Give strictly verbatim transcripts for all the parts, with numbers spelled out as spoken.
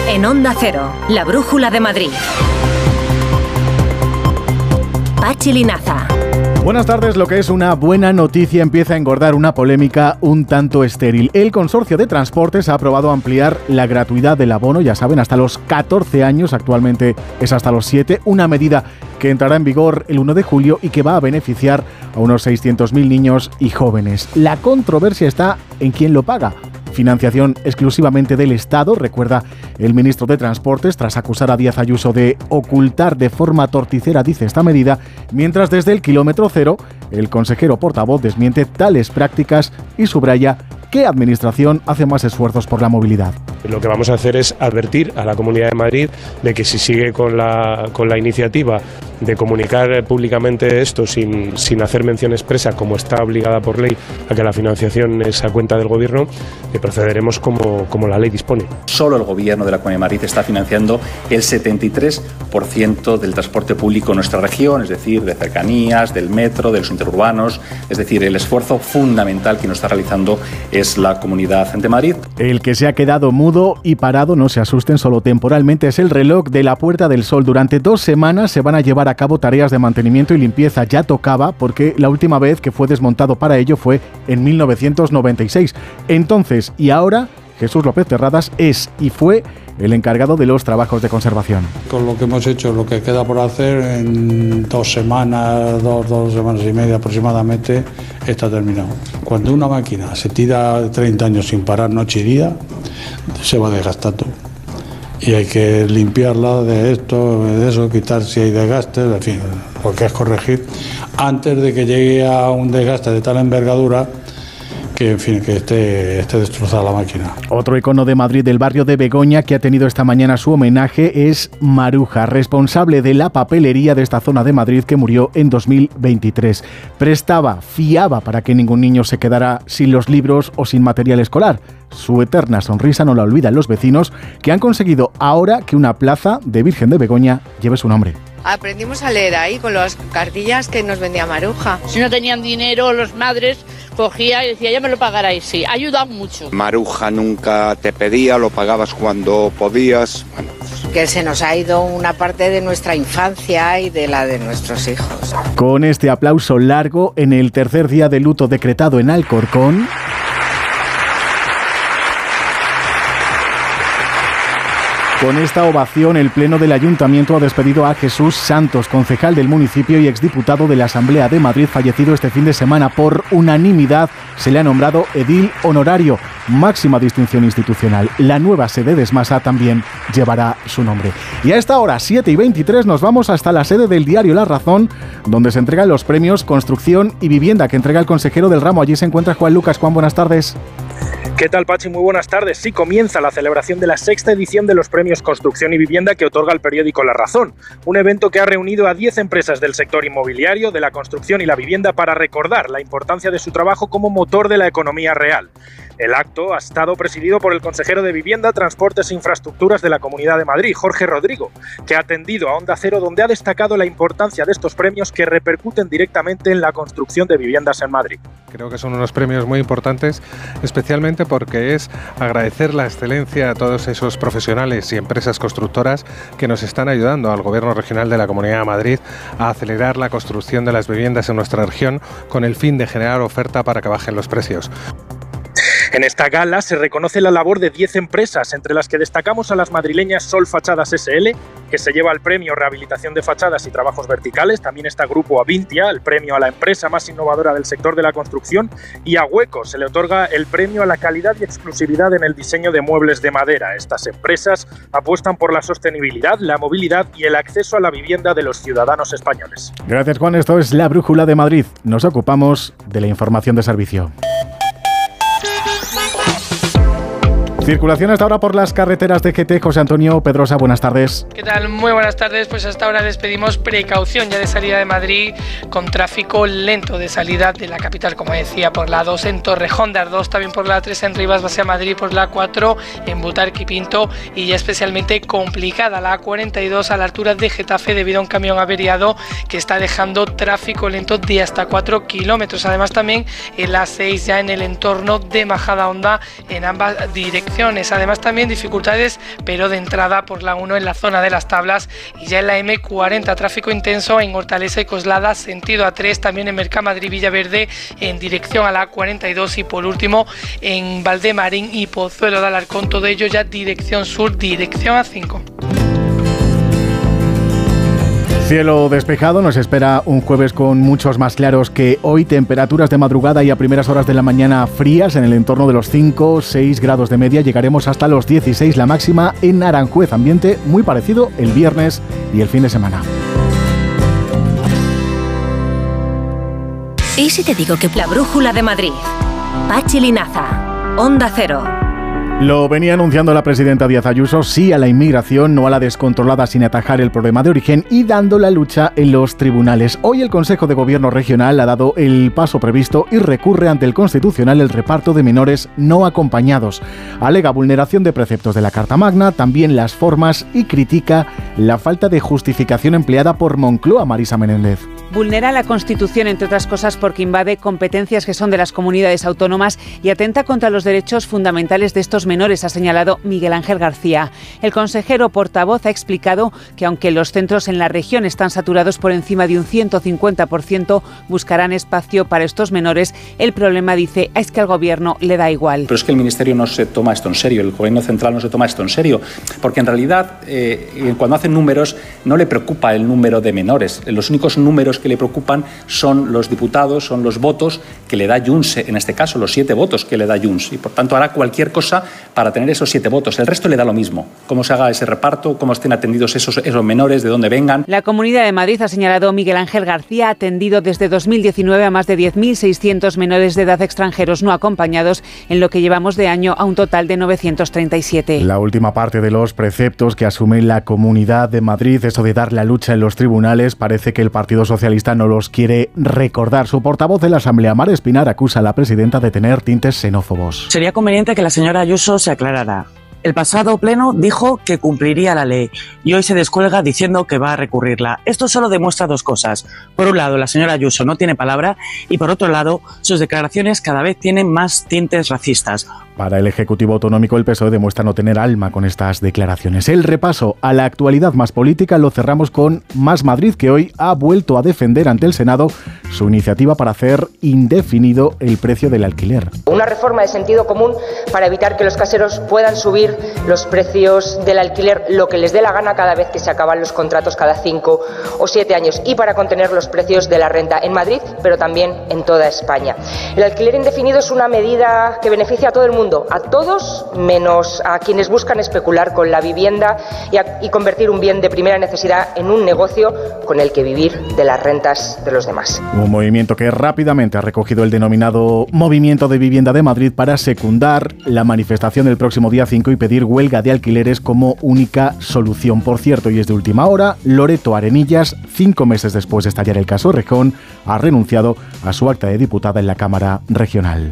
En Onda Cero, la brújula de Madrid. Pachi Linaza. Buenas tardes. Lo que es una buena noticia empieza a engordar una polémica un tanto estéril. El Consorcio de Transportes ha aprobado ampliar la gratuidad del abono, ya saben, hasta los catorce años, actualmente es hasta los siete, una medida que entrará en vigor el uno de julio y que va a beneficiar a unos seiscientos mil niños y jóvenes. La controversia está en quién lo paga. Financiación exclusivamente del Estado, recuerda el ministro de Transportes, tras acusar a Díaz Ayuso de ocultar de forma torticera, dice, esta medida, mientras desde el kilómetro cero el consejero portavoz desmiente tales prácticas y subraya que Administración hace más esfuerzos por la movilidad. Lo que vamos a hacer es advertir a la Comunidad de Madrid de que si sigue con la, con la iniciativa de comunicar públicamente esto sin, sin hacer mención expresa, como está obligada por ley a que la financiación es a cuenta del Gobierno, que procederemos como, como la ley dispone. Solo el Gobierno de la Comunidad de Madrid está financiando el setenta y tres por ciento del transporte público en nuestra región, es decir, de cercanías, del metro, de los interurbanos, es decir, el esfuerzo fundamental que nos está realizando es la Comunidad de Madrid. El que se ha quedado mudo y parado, no se asusten, solo temporalmente, es el reloj de la Puerta del Sol. Durante dos semanas se van a llevar a cabo tareas de mantenimiento y limpieza. Ya tocaba, porque la última vez que fue desmontado para ello fue en mil novecientos noventa y seis. Entonces y ahora, Jesús López Terradas es y fue el encargado de los trabajos de conservación. Con lo que hemos hecho, lo que queda por hacer, en dos semanas, dos, dos semanas y media aproximadamente, está terminado. Cuando una máquina se tira treinta años sin parar noche y día, se va desgastando. Y hay que limpiarla de esto, de eso, quitar si hay desgastes, en fin, lo que es corregir, antes de que llegue a un desgaste de tal envergadura que, en fin, que esté, esté destrozada la máquina. Otro icono de Madrid, del barrio de Begoña, que ha tenido esta mañana su homenaje, es Maruja, responsable de la papelería de esta zona de Madrid, que murió en dos mil veintitrés. Prestaba, fiaba para que ningún niño se quedara sin los libros o sin material escolar. Su eterna sonrisa no la olvidan los vecinos, que han conseguido ahora que una plaza de Virgen de Begoña lleve su nombre. Aprendimos a leer ahí con las cartillas que nos vendía Maruja. Si no tenían dinero, los madres cogía y decía, ya me lo pagaráis. Sí, ha ayudado mucho. Maruja nunca te pedía, lo pagabas cuando podías. Bueno, pues. Que se nos ha ido una parte de nuestra infancia y de la de nuestros hijos. Con este aplauso largo, en el tercer día de luto decretado en Alcorcón, con esta ovación, el Pleno del Ayuntamiento ha despedido a Jesús Santos, concejal del municipio y exdiputado de la Asamblea de Madrid, fallecido este fin de semana. Por unanimidad se le ha nombrado edil honorario, máxima distinción institucional. La nueva sede de Esmasa también llevará su nombre. Y a esta hora, siete y veintitrés, nos vamos hasta la sede del diario La Razón, donde se entregan los premios Construcción y Vivienda, que entrega el consejero del ramo. Allí se encuentra Juan Lucas. Juan, buenas tardes. ¿Qué tal, Pachi? Muy buenas tardes. Sí, comienza la celebración de la sexta edición de los premios Construcción y Vivienda que otorga el periódico La Razón, un evento que ha reunido a diez empresas del sector inmobiliario, de la construcción y la vivienda para recordar la importancia de su trabajo como motor de la economía real. El acto ha estado presidido por el consejero de Vivienda, Transportes e Infraestructuras de la Comunidad de Madrid, Jorge Rodrigo, que ha atendido a Onda Cero, donde ha destacado la importancia de estos premios que repercuten directamente en la construcción de viviendas en Madrid. Creo que son unos premios muy importantes, especialmente porque es agradecer la excelencia a todos esos profesionales y empresas constructoras que nos están ayudando al Gobierno regional de la Comunidad de Madrid a acelerar la construcción de las viviendas en nuestra región con el fin de generar oferta para que bajen los precios. En esta gala se reconoce la labor de diez empresas, entre las que destacamos a las madrileñas Sol Fachadas ese ele, que se lleva el premio Rehabilitación de Fachadas y Trabajos Verticales. También está Grupo Avintia, el premio a la empresa más innovadora del sector de la construcción, y a Hueco se le otorga el premio a la calidad y exclusividad en el diseño de muebles de madera. Estas empresas apuestan por la sostenibilidad, la movilidad y el acceso a la vivienda de los ciudadanos españoles. Gracias, Juan. Esto es La Brújula de Madrid. Nos ocupamos de la información de servicio. Circulación hasta ahora por las carreteras de G T. José Antonio Pedrosa, buenas tardes. ¿Qué tal? Muy buenas tardes. Pues hasta ahora les pedimos precaución ya de salida de Madrid, con tráfico lento de salida de la capital, como decía, por la dos en Torrejón de Ardoz, también por la tres en Rivas hacia Madrid, por la cuatro en Butarque y Pinto, y ya especialmente complicada la A cuarenta y dos a la altura de Getafe debido a un camión averiado que está dejando tráfico lento de hasta cuatro kilómetros. Además también en la seis ya en el entorno de Majadahonda en ambas direcciones. retenciones. Además también dificultades, pero de entrada por la uno en la zona de las Tablas y ya en la eme cuarenta tráfico intenso en Hortaleza y Coslada sentido A tres, también en Mercamadrid Villaverde en dirección a la A cuarenta y dos y por último en Valdemarín y Pozuelo de Alarcón, todo ello ya dirección sur, dirección A cinco. Cielo despejado, nos espera un jueves con muchos más claros que hoy, temperaturas de madrugada y a primeras horas de la mañana frías en el entorno de los cinco o seis grados de media, llegaremos hasta los dieciséis la máxima en Aranjuez, ambiente muy parecido el viernes y el fin de semana. ¿Y si te digo que la brújula de Madrid? Pachi Linaza, Onda Cero. Lo venía anunciando la presidenta Díaz Ayuso, sí a la inmigración, no a la descontrolada sin atajar el problema de origen y dando la lucha en los tribunales. Hoy el Consejo de Gobierno Regional ha dado el paso previsto y recurre ante el Constitucional el reparto de menores no acompañados. Alega vulneración de preceptos de la Carta Magna, también las formas y critica la falta de justificación empleada por Moncloa, Marisa Menéndez. Vulnera la Constitución, entre otras cosas, porque invade competencias que son de las comunidades autónomas y atenta contra los derechos fundamentales de estos menores, ha señalado Miguel Ángel García. El consejero portavoz ha explicado que aunque los centros en la región están saturados por encima de un ciento cincuenta por ciento, buscarán espacio para estos menores. El problema, dice, es que al Gobierno le da igual. Pero es que el Ministerio no se toma esto en serio, el Gobierno central no se toma esto en serio, porque en realidad eh, cuando hacen números no le preocupa el número de menores. Los únicos números que le preocupan son los diputados, son los votos que le da Junts, en este caso los siete votos que le da Junts, y por tanto hará cualquier cosa para tener esos siete votos. El resto le da lo mismo, cómo se haga ese reparto, cómo estén atendidos esos, esos menores, de dónde vengan. La Comunidad de Madrid, ha señalado Miguel Ángel García, ha atendido desde dos mil diecinueve a más de diez mil seiscientos menores de edad extranjeros no acompañados, en lo que llevamos de año a un total de novecientos treinta y siete. La última parte de los preceptos que asume la Comunidad de Madrid, eso de dar la lucha en los tribunales, parece que el Partido Socialista no los quiere recordar. Su portavoz de la Asamblea, Mar Espinar, acusa a la presidenta de tener tintes xenófobos. Sería conveniente que la señora Ayuso se aclarara. El pasado pleno dijo que cumpliría la ley y hoy se descuelga diciendo que va a recurrirla. Esto solo demuestra dos cosas. Por un lado, la señora Ayuso no tiene palabra y por otro lado, sus declaraciones cada vez tienen más tintes racistas. Para el Ejecutivo Autonómico, el P S O E demuestra no tener alma con estas declaraciones. El repaso a la actualidad más política lo cerramos con Más Madrid, que hoy ha vuelto a defender ante el Senado su iniciativa para hacer indefinido el precio del alquiler. Una reforma de sentido común para evitar que los caseros puedan subir los precios del alquiler lo que les dé la gana cada vez que se acaban los contratos cada cinco o siete años y para contener los precios de la renta en Madrid, pero también en toda España. El alquiler indefinido es una medida que beneficia a todo el mundo, a todos menos a quienes buscan especular con la vivienda y, a, y convertir un bien de primera necesidad en un negocio con el que vivir de las rentas de los demás. Un movimiento que rápidamente ha recogido el denominado Movimiento de Vivienda de Madrid para secundar la manifestación del próximo día cinco y pedir huelga de alquileres como única solución. Por cierto, y es de última hora, Loreto Arenillas, cinco meses después de estallar el caso Rejón, ha renunciado a su acta de diputada en la Cámara Regional.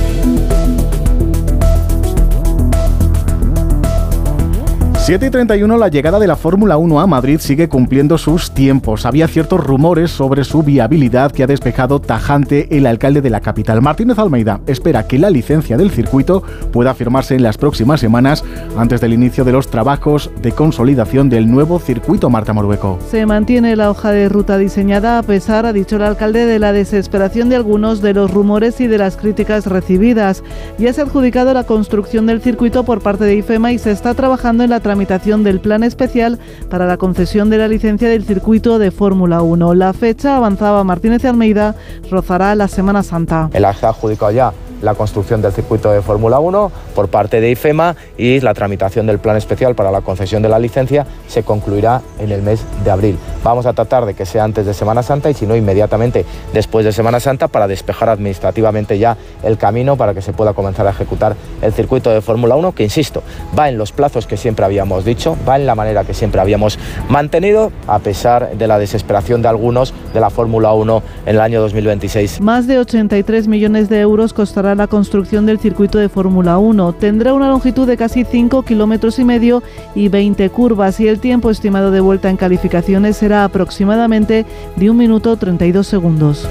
siete y treinta y uno, la llegada de la Fórmula uno a Madrid sigue cumpliendo sus tiempos. Había ciertos rumores sobre su viabilidad que ha despejado tajante el alcalde de la capital. Martínez Almeida espera que la licencia del circuito pueda firmarse en las próximas semanas antes del inicio de los trabajos de consolidación del nuevo circuito. Marta Morueco. Se mantiene la hoja de ruta diseñada a pesar, ha dicho el alcalde, de la desesperación de algunos, de los rumores y de las críticas recibidas. Ya se ha adjudicado la construcción del circuito por parte de IFEMA y se está trabajando en la tramitación del plan especial para la concesión de la licencia del circuito de Fórmula uno. La fecha, avanzaba Martínez Almeida, rozará la Semana Santa. El ha adjudicado ya la construcción del circuito de Fórmula uno por parte de IFEMA y la tramitación del plan especial para la concesión de la licencia se concluirá en el mes de abril. Vamos a tratar de que sea antes de Semana Santa y si no inmediatamente después de Semana Santa para despejar administrativamente ya el camino para que se pueda comenzar a ejecutar el circuito de Fórmula uno, que insisto, va en los plazos que siempre habíamos dicho, va en la manera que siempre habíamos mantenido, a pesar de la desesperación de algunos de la Fórmula uno en el año dos mil veintiséis. Más de ochenta y tres millones de euros costará la construcción del circuito de Fórmula uno. Tendrá una longitud de casi cinco kilómetros y medio y veinte curvas, y el tiempo estimado de vuelta en calificaciones será aproximadamente de un minuto treinta y dos segundos.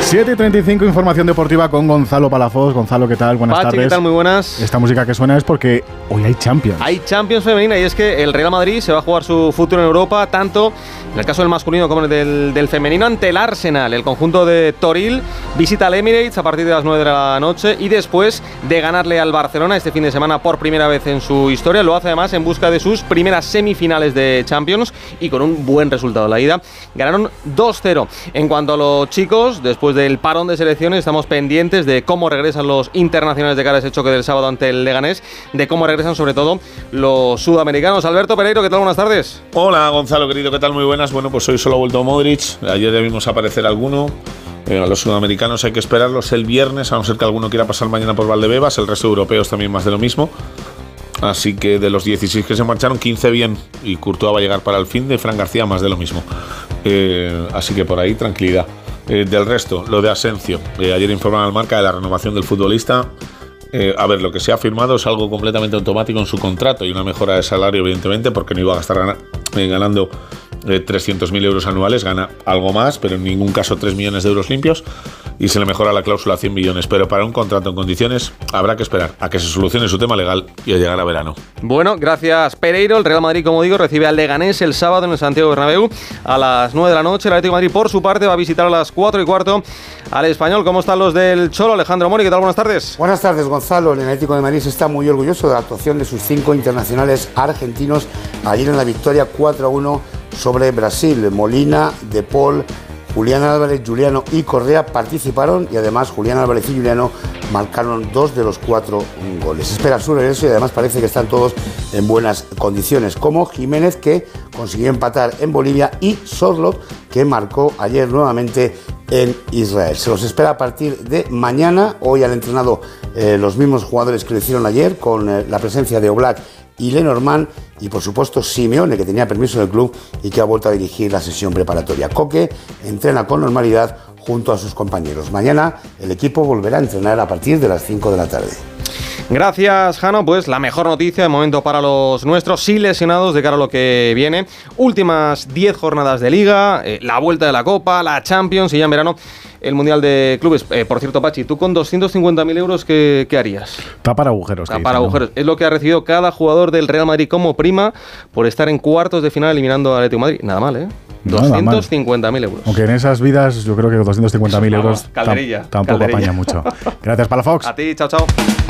siete y treinta y cinco, información deportiva con Gonzalo Palafox. Gonzalo, ¿qué tal? Buenas Pachi, tardes. ¿qué tal? Muy buenas. Esta música que suena es porque hoy hay Champions. Hay Champions femenina y es que el Real Madrid se va a jugar su futuro en Europa, tanto en el caso del masculino como en el del, del femenino, ante el Arsenal. El conjunto de Toril visita al Emirates a partir de las nueve de la noche y después de ganarle al Barcelona este fin de semana por primera vez en su historia, lo hace además en busca de sus primeras semifinales de Champions y con un buen resultado. La ida ganaron dos cero. En cuanto a los chicos, después del parón de selecciones, estamos pendientes de cómo regresan los internacionales de cara a ese choque del sábado ante el Leganés, de cómo regresan sobre todo los sudamericanos. Alberto Pereiro, ¿qué tal? Buenas tardes. Hola Gonzalo, querido, ¿qué tal? Muy buenas. Bueno, pues hoy solo ha vuelto Modric. Ayer ya vimos aparecer alguno. Eh, a los sudamericanos hay que esperarlos el viernes, a no ser que alguno quiera pasar mañana por Valdebebas. El resto de europeos también más de lo mismo. Así que de los dieciséis que se marcharon, quince bien. Y Courtois va a llegar para el fin de Fran García, más de lo mismo. Eh, así que por ahí, tranquilidad. Eh, del resto, lo de Asencio. Eh, ayer informaban al Marca de la renovación del futbolista. Eh, a ver, lo que se ha firmado es algo completamente automático en su contrato y una mejora de salario, evidentemente, porque no iba a gastar gana, eh, ganando eh, trescientos mil euros anuales, gana algo más, pero en ningún caso tres millones de euros limpios, y se le mejora la cláusula a cien millones. Pero para un contrato en condiciones habrá que esperar a que se solucione su tema legal y a llegar a verano. Bueno, gracias Pereiro. El Real Madrid, como digo, recibe al Leganés el sábado en el Santiago Bernabéu a las nueve de la noche. El Atlético de Madrid, por su parte, va a visitar a las cuatro y cuarto al Español. ¿Cómo están los del Cholo? Alejandro Mori, ¿qué tal? Buenas tardes. Buenas tardes, Gonzalo. El Atlético de Madrid está muy orgulloso de la actuación de sus cinco internacionales argentinos ayer en la victoria cuatro a uno sobre Brasil. Molina, De Paul, Julián Álvarez, Juliano y Correa participaron y además Julián Álvarez y Juliano marcaron dos de los cuatro goles. Espera su regreso y además parece que están todos en buenas condiciones, como Jiménez, que consiguió empatar en Bolivia, y Sorloth, que marcó ayer nuevamente en Israel. Se los espera a partir de mañana. Hoy han entrenado eh, los mismos jugadores que lo hicieron ayer, con eh, la presencia de Oblak y Lenormand, y por supuesto Simeone, que tenía permiso del club y que ha vuelto a dirigir la sesión preparatoria. Coque entrena con normalidad junto a sus compañeros. Mañana el equipo volverá a entrenar a partir de las cinco de la tarde. Gracias, Jano. Pues la mejor noticia de momento para los nuestros, sí lesionados de cara a lo que viene. Últimas diez jornadas de Liga, eh, la vuelta de la Copa, la Champions y ya en verano el Mundial de Clubes. Eh, por cierto, Pachi, tú con doscientos cincuenta mil euros, ¿qué, qué harías? Tapar agujeros. Tapar dicen, agujeros. ¿no? Es lo que ha recibido cada jugador del Real Madrid como prima por estar en cuartos de final eliminando al Atlético de Madrid. Nada mal, ¿eh? doscientos cincuenta mil euros. Aunque en esas vidas yo creo que doscientos cincuenta mil euros calderilla, tam tampoco calderilla. apaña mucho. Gracias, Palafox. A ti, chao, chao.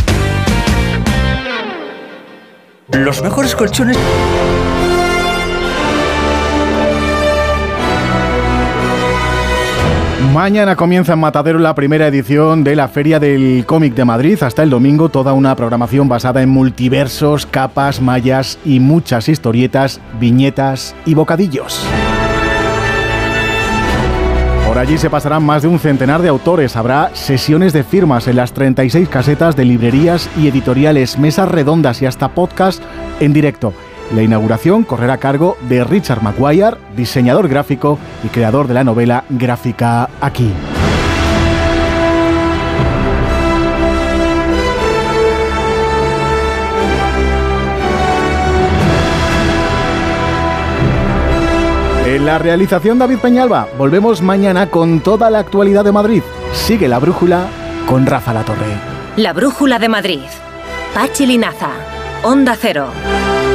Los mejores colchones. Mañana comienza en Matadero la primera edición de la Feria del Cómic de Madrid. Hasta el domingo toda una programación basada en multiversos, capas, mallas y muchas historietas, viñetas y bocadillos. Por allí se pasarán más de un centenar de autores. Habrá sesiones de firmas en las treinta y seis casetas de librerías y editoriales, mesas redondas y hasta podcast en directo. La inauguración correrá a cargo de Richard Maguire, diseñador gráfico y creador de la novela gráfica Aquí. En la realización, David Peñalba. Volvemos mañana con toda la actualidad de Madrid. Sigue La Brújula con Rafa Latorre. La Brújula de Madrid. Pachi Linaza. Onda Cero.